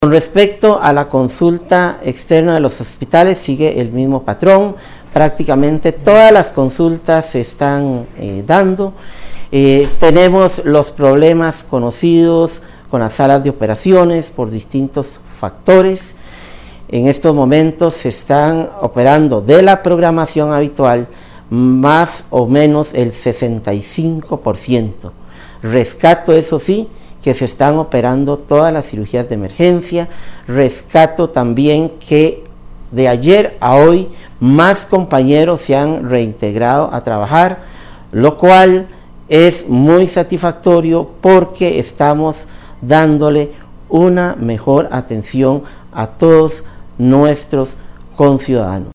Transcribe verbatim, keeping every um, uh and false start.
Con respecto a la consulta externa de los hospitales, sigue el mismo patrón. Prácticamente todas las consultas se están eh, dando. Eh, tenemos los problemas conocidos con las salas de operaciones por distintos factores. En estos momentos se están operando de la programación habitual más o menos el sesenta y cinco por ciento. Rescato, eso sí, que se están operando todas las cirugías de emergencia. Rescato también que de ayer a hoy más compañeros se han reintegrado a trabajar, lo cual es muy satisfactorio porque estamos dándole una mejor atención a todos nuestros conciudadanos.